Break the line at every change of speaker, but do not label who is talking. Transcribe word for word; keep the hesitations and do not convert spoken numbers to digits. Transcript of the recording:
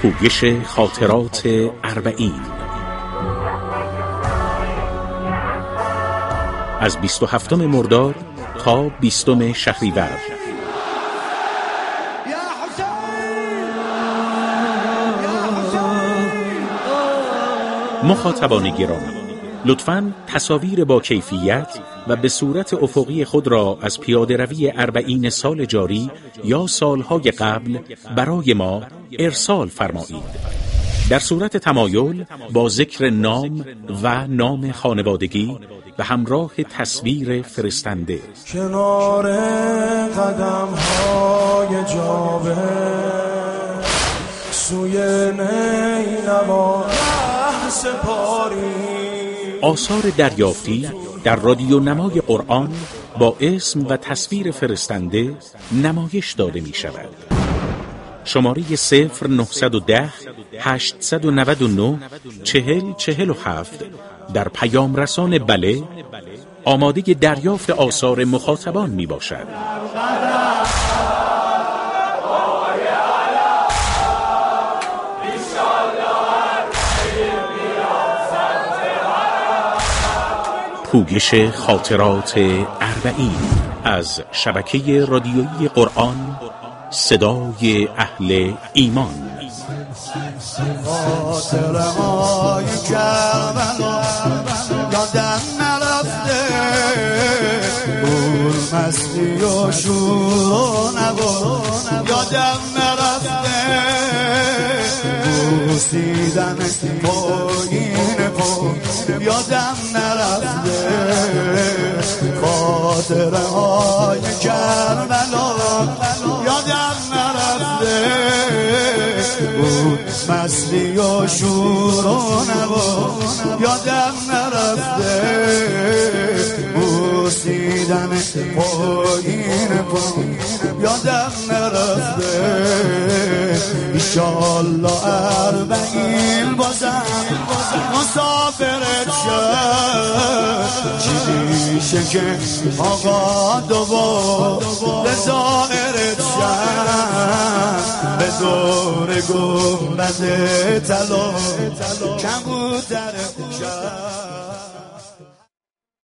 پویش خاطرات اربعین از بیست و هفتم مرداد تا بیستم شهریور. مخاطبان گرامی، لطفاً تصاویر با کیفیت و به صورت افقی خود را از پیاده روی اربعین سال جاری یا سالهای قبل برای ما ارسال فرمایید. در صورت تمایل با ذکر نام و نام خانوادگی به همراه تصویر فرستنده.
کنار قدم های جاوه سوی نینوا سپاری.
آثار دریافتی در رادیو نمای قرآن با اسم و تصویر فرستنده نمایش داده می شود. شماره صفر نهصد و ده هشتصد و نود و نه چهل چهل و هفت در پیام رسان بله آماده دریافت آثار مخاطبان می باشد. پویش خاطرات اربعین از شبکه رادیویی قرآن، صدای اهل ایمان.
خاطره های کربلا یادم نرفته، بور مستی و شور و نوا یادم نرفته، بوسیدن پایین پا یادم نرفته. خاطره های کربلا یادم نرفته، بود مستی و شور و نوا یادم نرفته، بوسیدن پایین پا یادم نرفته. ایشالله اربعین بازم مسافرت شد، چی میشه که آقا دوباره زائرت شد، به دور گنبد طلا کبوترت شد.